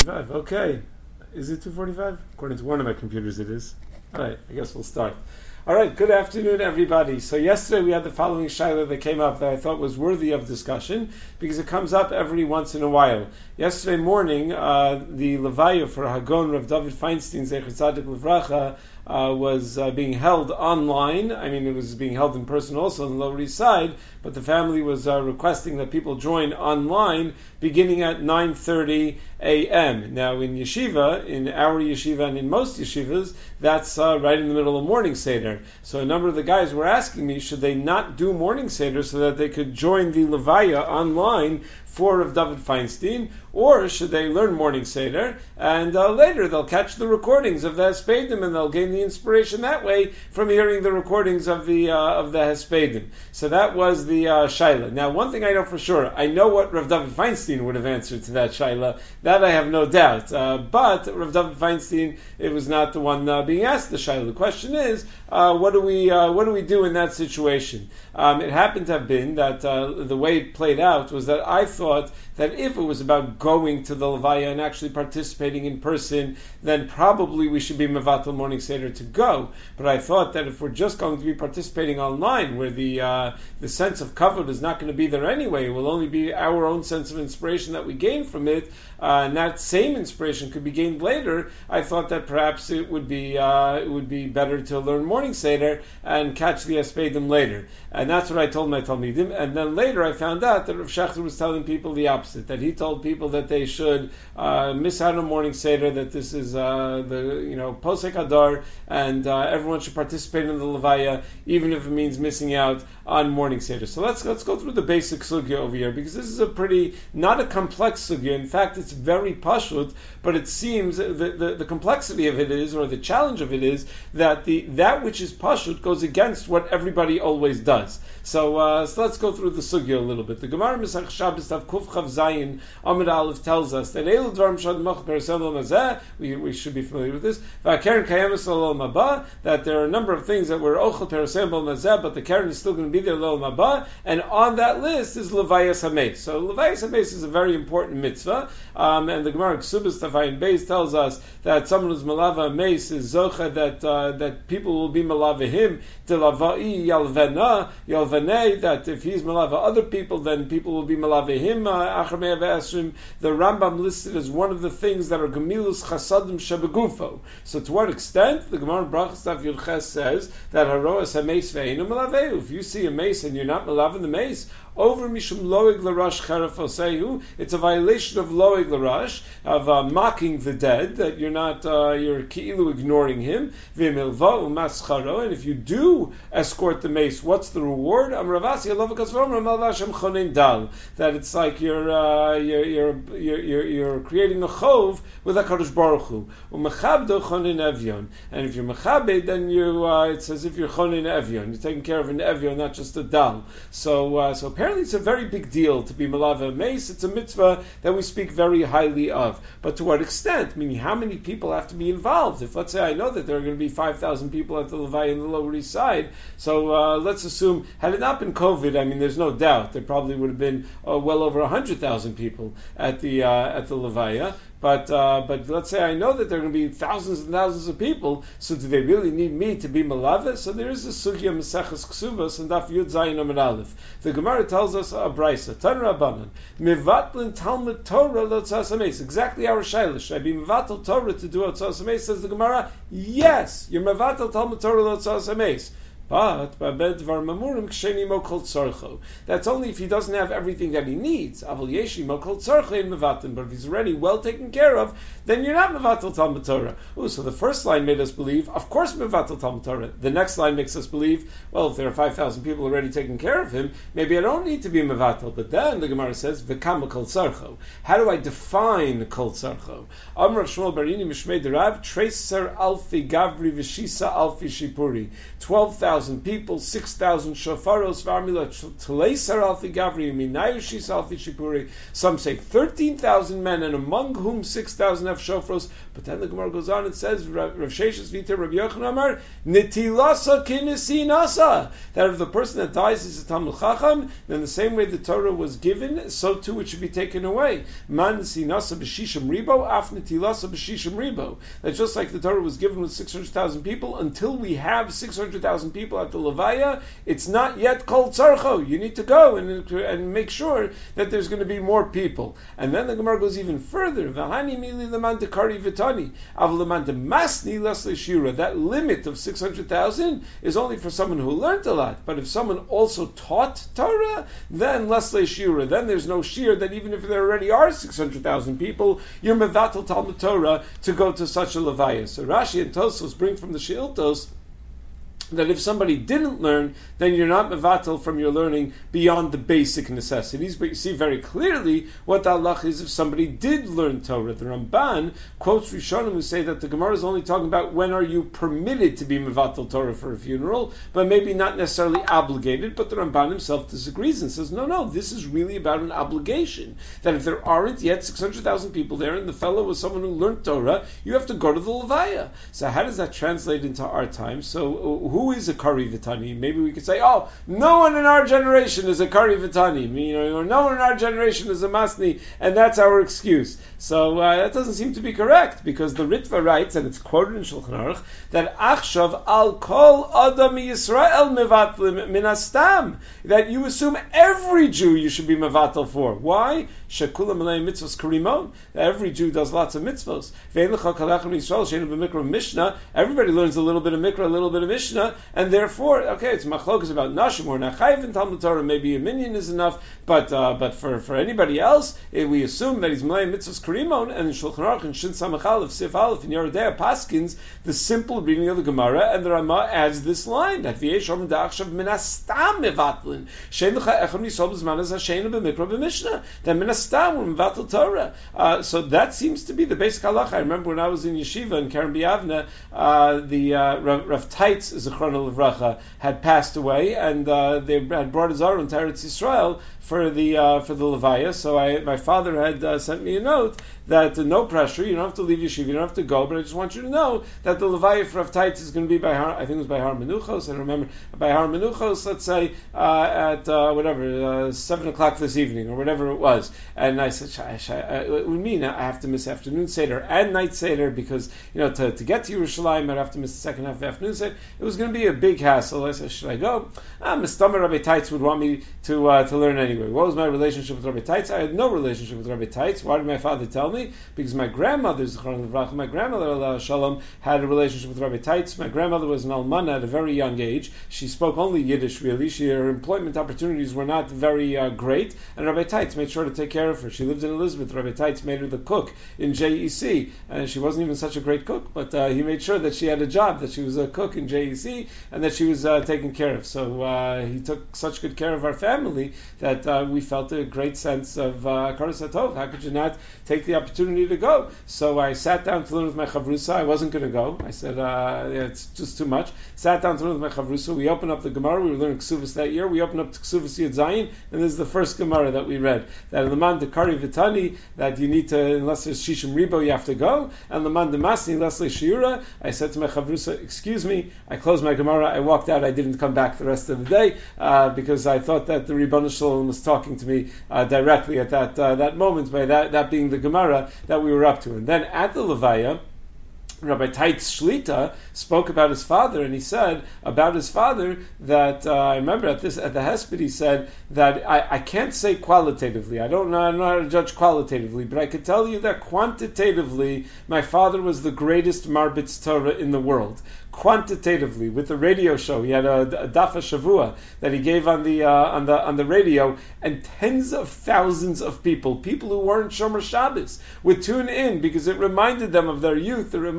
2:45. Okay. Is it 2:45? According to one of my computers, it is. All right. I guess we'll start. All right. Good afternoon, everybody. So yesterday we had the following shaila that came up that I thought was worthy of discussion because it comes up every once in a while. Yesterday morning, the levaya for Hagon Rav David Feinstein Zecher Tzadik Livracha was being held online. I mean, it was being held in person also on the Lower East Side, but the family was requesting that people join online beginning at 9:30 a.m. Now, in yeshiva, in our yeshiva and in most yeshivas, that's right in the middle of morning seder. So a number of the guys were asking me, should they not do morning seder so that they could join the levaya online for Rav David Feinstein, or should they learn morning seder and later they'll catch the recordings of the Hespedim and they'll gain the inspiration that way from hearing the recordings of the Hespedim. So that was the shaila. Now, one thing I know for sure, I know what Rav David Feinstein would have answered to that shaila. That I have no doubt. But Rav David Feinstein, it was not the one being asked the shaila. The question is, what do we do in that situation? It happened to have been that the way it played out was that I thought that if it was about going to the levaya and actually participating in person, then probably we should be mevatel morning seder to go. But I thought that if we're just going to be participating online, where the sense of kavod is not going to be there anyway, it will only be our own sense of inspiration that we gain from it, and that same inspiration could be gained later. I thought that perhaps it would be better to learn morning seder and catch the Hespedim later, and that's what I told my talmidim. And then later I found out that Rav Shechter was telling people the opposite, that he told people that they should miss out on morning seder, that this is the posek hadar, and everyone should participate in the levaya, even if it means missing out on morning seder. So let's go through the basic sugya over here, because this is not a complex sugya. In fact, it's very pashut, but it seems the complexity of it is, or the challenge of it is, that that which is pashut goes against what everybody always does. So let's go through the sugya a little bit. The Gemara Mesach Shabbos Tav Kuf Chav Zayin Amud Aleph tells us that Eilu Dvarim Shad Mach Perasem L'Mazeh, we should be familiar with this, V'Keren Kayemes L'Olam Haba, that there are a number of things that were Ochel Perasem L'Mazeh, but the Keren is still going to be there L'Olam Haba, and on that list is Levayas HaMeis. So Levayas HaMeis is a very important mitzvah, and the Gemara Ksubas Tavayin Beis tells us that someone who's Malava HaMeis is Zocha, that people will be Malava him, Telavai Yalvanei, that if he's Malava other people, then people will be Malava him. The Rambam listed as one of the things that are Gemilus Chasadim Shebegufo. So to what extent? The Gemara Brachas Daf Yud Ches says that Haroas HaMeis Ve'enu Malaveu. If you see a mace and you're not Malav the mace, over Mishum Loig Larash Cheref Osehu, it's a violation of Loig Larash, of mocking the dead, that you're not, you're Ki'ilu ignoring him, V'milva U'mascharo, and if you do escort the mace, what's the reward? Amravasi Alav Kasvom Ramalvashem Chonin Dal, that it's like you're creating a chov with HaKadosh Baruch Hu. U'mechabdo Chonin Evyon, and if you're mechabed, then it's as if you're Chonin Evyon, you're taking care of an Evyon, not just a Dal. So apparently it's a very big deal to be Malava Mace. It's a mitzvah that we speak very highly of. But to what extent? Meaning, how many people have to be involved? If, let's say, I know that there are going to be 5,000 people at the Levaya in the Lower East Side, so let's assume, had it not been COVID, I mean, there's no doubt, there probably would have been well over 100,000 people at the Levaya. But let's say I know that there are going to be thousands and thousands of people, so do they really need me to be malava? So there is a sugya Maseches Ksubas and Daf Yud Zayin Amud Aleph. The Gemara tells us a brisa, Tan Rabbanan, Mivatlin Talmud Torah Lotzas HaMeis. Exactly our shaila. Should I be Mivatel Torah to do Lotzas HaMeis? Says the Gemara, yes, you're Mivatel Talmud Torah Lotzas HaMeis. But that's only if he doesn't have everything that he needs. But if he's already well taken care of, then you're not mevatel Talmud Torah. So the first line made us believe, of course, mevatel Talmud Torah. The next line makes us believe, well, if there are 5,000 people already taking care of him, maybe I don't need to be mevatel. But then the Gemara says, v'kama kol tzarcho. How do I define kol tzarcho? Amr Shmuel Barini Mishmei Derav Treser Alfi Gavri V'Shisa Alfi Shipuri. 12,000 6,000 people, 6,000 shofaros, v'armila tleisar alfi gavri, minayushis alfi shipuri. Some say 13,000 men, and among whom 6,000 have shofros. But then the Gemara goes on and says, Rav Sheshes Vita Rav Yochanan Amar, Nitilasa kinisinasa. That if the person that dies is a Talmud Chacham, then the same way the Torah was given, so too it should be taken away. Man sinasa b'shishim ribo, af nitilasa b'shishim ribo. That just like the Torah was given with 600,000 people, until we have 600,000 people at the Levaya, it's not yet called tzarcho. You need to go and make sure that there's going to be more people. And then the Gemara goes even further. V'hani mili leman dekari v'tani, av leman demasni lesle shira. That limit of 600,000 is only for someone who learned a lot. But if someone also taught Torah, then lesle shira. Then there's no shir. That even if there already are 600,000 people, you're mevatel Talmud Torah to go to such a levaya. So Rashi and Tosfos bring from the Sheiltos that if somebody didn't learn, then you're not mevatel from your learning beyond the basic necessities. But you see very clearly what the halach is if somebody did learn Torah. The Ramban quotes Rishonim who say that the Gemara is only talking about when are you permitted to be mevatel Torah for a funeral, but maybe not necessarily obligated. But the Ramban himself disagrees and says, no, this is really about an obligation. That if there aren't yet 600,000 people there and the fellow was someone who learned Torah, you have to go to the Levaya. So how does that translate into our time? So who is a Kari Vitani? Maybe we could say, no one in our generation is a Kari Vitani, or no one in our generation is a Masni, and that's our excuse. So that doesn't seem to be correct, because the Ritva writes, and it's quoted in Shulchan Aruch, that Achshav al kol adam Yisrael mevatlim min astam, that you assume every Jew you should be mevatel for. Why? Shekula malei mitzvos karimon. Every Jew does lots of mitzvos. Everybody learns a little bit of Mikra, a little bit of Mishnah, and therefore, it's machlokas about nashim or nachayiv in Talmud Torah. Maybe a minyan is enough, but for anybody else, we assume that he's malei mitzvos karimon. And in Shulchan Aruch and Shin Samach Aleph Sif Aleph in Yerodea Paskins, the simple reading of the Gemara, and the Rama adds this line that v'yesh omen da'achshav min astam mevatlin shein lecha echad misol b'zman az hasheinu b'mikra b'mishnah. Then min astam we're mevatel Torah. So that seems to be the basic halacha. I remember when I was in yeshiva in Keren B'Yavne, the Rav Taitz, Zichrono Livracha, had passed away, and they had brought his Aron to Eretz Yisrael for the Levaya. So my father had sent me a note that no pressure, you don't have to leave yeshiva, you don't have to go, but I just want you to know that the Levaya for Rav Taitz is going to be by I think it was by Har Menuchos, I don't remember, by Har Menuchos, let's say, at 7 o'clock this evening, or whatever it was. And I said, it would mean I have to miss afternoon Seder and night Seder, because, to get to Yerushalayim, I'd have to miss the second half of afternoon Seder. It was going to be a big hassle. I said, should I go? Mr. Rabbi Taitz would want me to learn anyway. What was my relationship with Rabbi Taitz? I had no relationship with Rabbi Taitz. Why did my father tell me? Because my grandmother, Allah Shalom, had a relationship with Rabbi Taitz. My grandmother was an almana at a very young age. She spoke only Yiddish, really. Her employment opportunities were not very great, and Rabbi Taitz made sure to take care of her. She lived in Elizabeth. Rabbi Taitz made her the cook in JEC, and she wasn't even such a great cook, but he made sure that she had a job, that she was a cook in JEC, and that she was taken care of. So he took such good care of our family that we felt a great sense of Karas HaTov. How could you not take the opportunity to go? So I sat down to learn with my chavrusa. I wasn't going to go. I said, it's just too much. Sat down to learn with my chavrusa. We opened up the Gemara. We were learning Ksuvas that year. We opened up to Ksuvas Yud Zayin, and this is the first Gemara that we read. That Leman Dekari Vitani, that you need to, unless there's Shishim Ribo, you have to go. And Leman Demasni, unless there's Shiura. I said to my chavrusa, excuse me. I closed my Gemara. I walked out. I didn't come back the rest of the day because I thought that the Ribono Shalom was talking to me directly at that moment, by that being the Gemara that we were up to. And then at the Levaya, Rabbi Taitz Shlita spoke about his father, and he said about his father that I remember at the Hesped he said that I can't say qualitatively. I don't know how to judge qualitatively, but I could tell you that quantitatively my father was the greatest Marbitz Torah in the world. Quantitatively, with the radio show, he had a Dafa Shavua that he gave on the radio, and tens of thousands of people who weren't Shomer Shabbos, would tune in because it reminded them of their youth. It reminded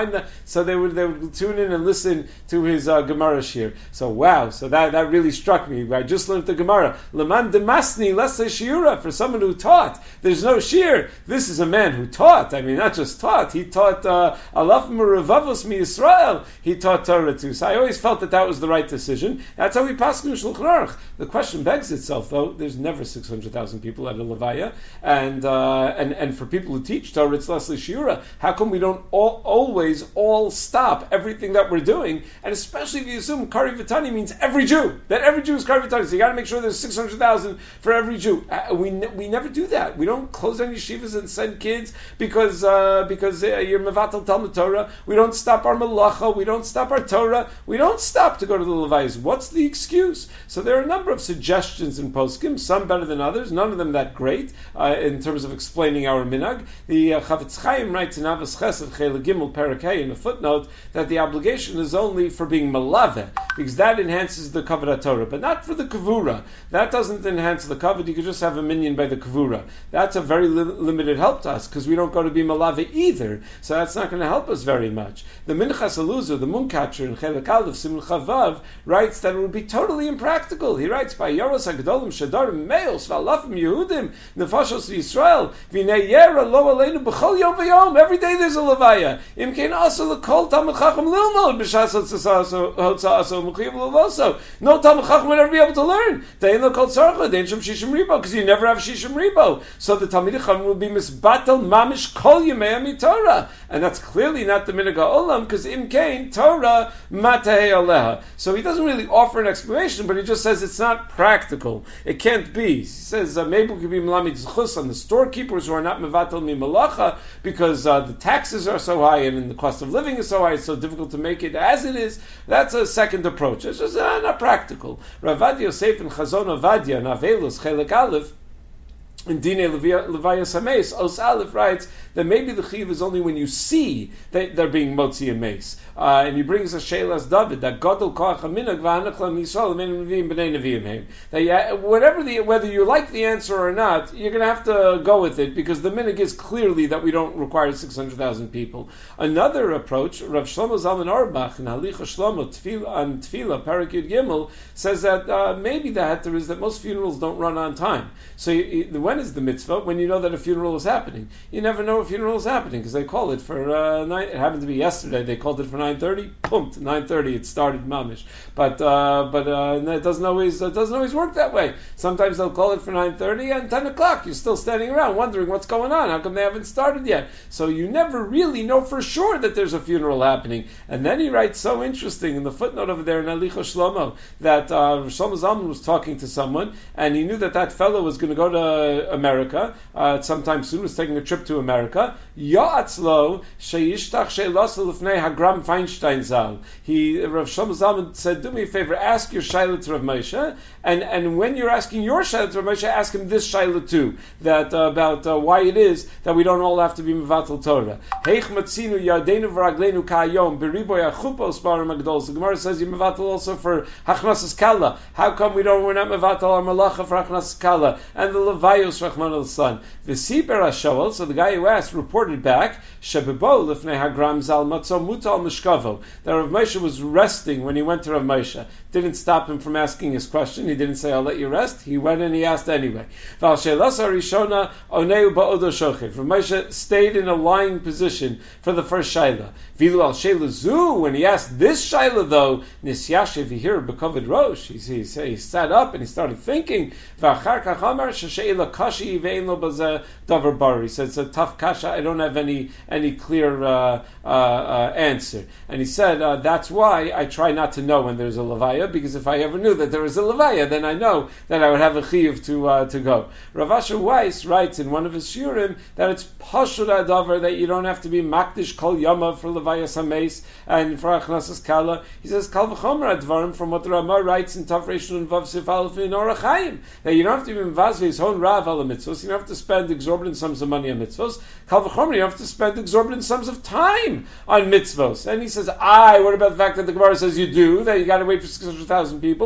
mind so they would tune in and listen to his Gemara shir. So wow, so that really struck me. I just learned the Gemara. Leman demasni lesse shiura, for someone who taught. There's no shir. This is a man who taught. I mean, not just taught. He taught alaf merevavos mi Yisrael. He taught Torah too. So I always felt that was the right decision. That's how we pass Shulchan Aruch. The question begs itself, though. There's never 600,000 people at a levaya, and for people who teach Torah, it's less shiura. How come we don't always stop everything that we're doing? And especially if you assume Kari Vitani means every Jew, that every Jew is Kari Vitani. So you got to make sure there's 600,000 for every Jew. We never do that. We don't close down yeshivas and send kids because you're mevatel Talmud Torah. We don't stop our malacha. We don't stop our Torah. We don't stop to go to the levayas. What's the excuse? So there are a number of suggestions in poskim, some better than others, none of them that great in terms of explaining our minhag. The Chavetz Chaim writes in Avos Chesed Chele Gimel Perek Hey in a footnote that the obligation is only for being malave, because that enhances the kavod Torah, but not for the kavura. That doesn't enhance the kavod. You could just have a minyan by the kavura. That's a very limited help to us because we don't go to be malave either. So that's not going to help us very much. The Minchas Eluzah, the Mooncatcher in Chelek Aleph Simul Chavav, writes that it would be totally impractical. He writes by Yoros Hagdolim Shadarim Meils Valafim Yehudim Nefashos Yisrael V'nei Yera Lo Aleinu B'chol Yom V'Yom. Every day there's a levaya. Im Kein Asa L'Kol Talmid Chacham Lilmod B'Shas Hotza'aso M'chiyav L'Loso. No Talmid Chacham would ever be able to learn. Dein L'Kol Tzarcha Dein Shem Shishim Ribo, because you never have Shishim Ribo. So the Talmidei Chacham will be misbatel mamish kol yemei Torah, and that's clearly not the minhag ha'olam, because im kein Torah matahei aleha. So he doesn't really offer an explanation, but he just says it's not practical. It can't be. He says maybe we could be melamid zchus on the storekeepers who are not mevatel mi malacha because the taxes are so high and the cost of living is so high. It's so difficult to make it as it is. That's a second approach. It's just not practical. Rav Ovadia Yosef and Chazon Ovadia and Avelus Chelek Aleph in Dinei Levayas Hameis, Os Aleph writes that maybe the chiyuv is only when you see that they're being motzi a mace. And he brings a sheilas David that Gadol Koach HaMinhag V'Hanach Lam Yisrael Min Neviim B'nei Neviim Heim. That whether you like the answer or not, you're going to have to go with it because the minhag is clearly that we don't require 600,000 people. Another approach, Rav Shlomo Zalman Auerbach in Halicha Shlomo on Tefillah Perek Yud Gimel says that maybe the heter is that most funerals don't run on time. So when is the mitzvah? When you know that a funeral is happening. You never know a funeral is happening because they call it for it happened to be yesterday. They called it for 9:30. Boom, 9:30 it started mamish. But it doesn't always work that way. Sometimes they'll call it for 9:30 and 10 o'clock. You're still standing around wondering what's going on. How come they haven't started yet? So you never really know for sure that there's a funeral happening. And then he writes so interesting in the footnote over there in Alicha Shlomo that Shlomo Zalman was talking to someone and he knew that fellow was going to go to America sometime soon. Was taking a trip to America. Ya'atzlo sheyishtach she'lasel lifnei Hagram Feinstein Zal. Rav Shlomo Zalman said, do me a favor, ask your shayla to Rav Moshe, and when you're asking your shayla to Rav Moshe, ask him this shayla too, that about why it is that we don't all have to be mevatel Torah. Heich matzinu yadeinu v'ragleinu ka'ayom beriboy achupos barim agdol. The Gemara says you mevatel also for hachnasas kala. How come we're not mevatel our malacha for hachnasas kala and the levayos rachman al-san? V'siper hashol. So the guy who asked reported back shebebo lifnei Hagram Zal matzo mutal mishkavo. That Rav Moshe was resting when he went to Rav Moshe. Didn't stop him from asking his question. He didn't say, I'll let you rest. He went and he asked anyway. Rav Moshe stayed in a lying position for the first shayla. Vilu al shayla zu, when he asked this shayla though, nisyashev here bekovid rosh. He sat up and he started thinking. He said, it's a tough kasha. I don't have any clear answer. And he said, that's why I try not to know when there's a levaya, because if I ever knew that there was a levaya, then I know that I would have a chiyuv to go. Rav Asher Weiss writes in one of his shiurim that it's pashut adavar that you don't have to be makdish kol yama for levayas hameis and for achnasas kala. He says kal v'chomer advarim from what the Ramah writes in Tav Reish Nun Vav Sif Aleph in Orach Chaim, that you don't have to be mivazve his own rav ala mitzvos. You don't have to spend exorbitant sums of money on mitzvos. Kal v'chomer, you have to spend exorbitant sums of time on mitzvos. And he says, what about the fact that the Gemara says you do, that you got to wait for 600,000 people?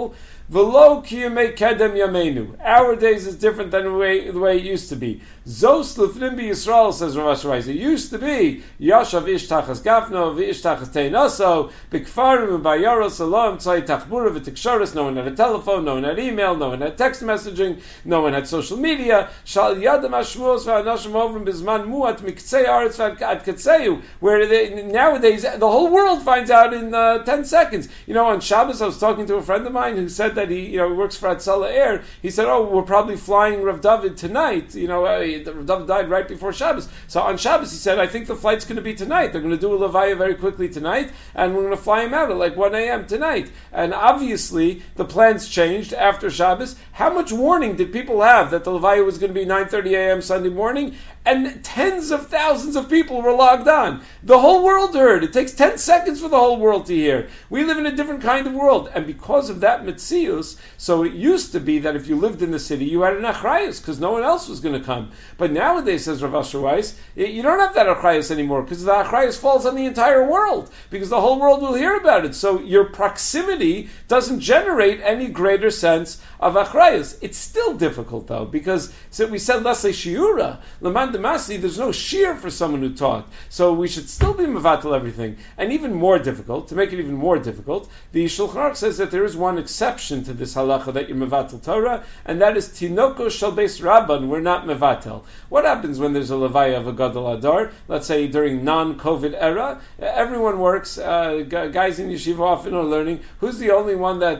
V'lo kiyamei kedem yameinu. Our days is different than the way it used to be. Zos lefnim Yisrael, says Rav Asher Weiss. It used to be Yashav ish tachas gafno v'ish tachas teinaso b'kfarim v'bayaros alom tzai tachbura v'tikshoris. No one had a telephone, no one had email, no one had text messaging, no one had social media. Shal yadam hashmuos v'anashim ovrim bizman muat miktzei aretz v'ad katzeu. Where nowadays the whole world finds out in 10 seconds. On Shabbos I was talking to a friend of mine who said that he works for Hatzalah Air. He said, "Oh, we're probably flying Rav David tonight. Rav David died right before Shabbos. So on Shabbos, he said, I think the flight's going to be tonight. They're going to do a levaya very quickly tonight, and we're going to fly him out at like 1 a.m. tonight." And obviously, the plans changed after Shabbos. How much warning did people have that the levaya was going to be 9:30 a.m. Sunday morning? And tens of thousands of people were logged on. The whole world heard. It takes 10 seconds for the whole world to hear. We live in a different kind of world. And because of that metzius, so it used to be that if you lived in the city, you had an achrayus, because no one else was going to come. But nowadays, says Rav Asher Weiss, you don't have that achrayus anymore, because the achrayus falls on the entire world, because the whole world will hear about it. So your proximity doesn't generate any greater sense of achrayus. It's still difficult, though, because we said, Leslie Shiura, Laman Damasi, there's no shear for someone who taught. So we should still be mevatel everything. And even more difficult, to make it even more difficult, the Shulchan Aruch says that there is one exception to this halacha that you're mevatel Torah, and that is tinoko shel beis rabban, we're not mevatel. What happens when there's a levaya of a gadol adar? Let's say during non-COVID era, everyone works, guys in yeshiva often are learning. Who's the only one that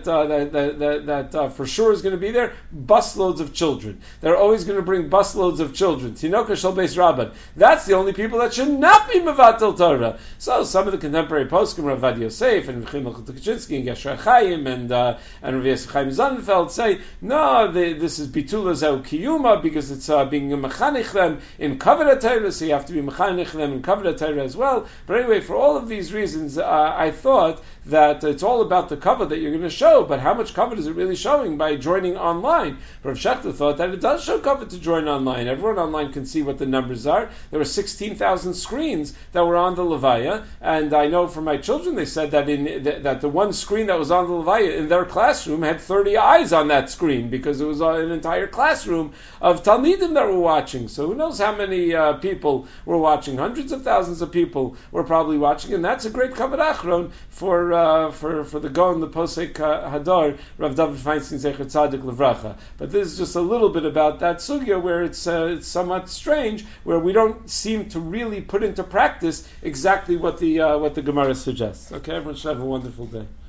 for sure is going to be there? Busloads of children. They're always going to bring busloads of children. Tinoko shel beis rabban. That's the only people that should not be mevatel Torah. So some of the contemporary poskim, Rav Avad Yosef and Rechim Tukachinsky and Gesher Chaim and Rav Yosef Chaim Zonenfeld say, no, this is bitula zeu kiyuma, because it's being mechanich them in kavod Torah, so you have to be mechanich them in kavod Torah as well. But anyway, for all of these reasons, I thought that it's all about the kavod that you're going to show, but how much kavod is it really showing by joining online? Rav Shechter thought that it does show kavod to join online. Everyone online can see what the numbers are. There were 16,000 screens that were on the levaya, and I know from my children they said that that the one screen that was on the levaya in their classroom had 30 eyes on that screen, because it was an entire classroom of talmidim that were watching. So who knows how many people were watching? Hundreds of thousands of people were probably watching, and that's a great kavod achron for the Gaon, the Posek Hadar, Rav David Feinstein Zecher Tzadik Levracha. But this is just a little bit about that sugya where it's somewhat strange, where we don't seem to really put into practice exactly what the Gemara suggests. Okay, everyone should have a wonderful day.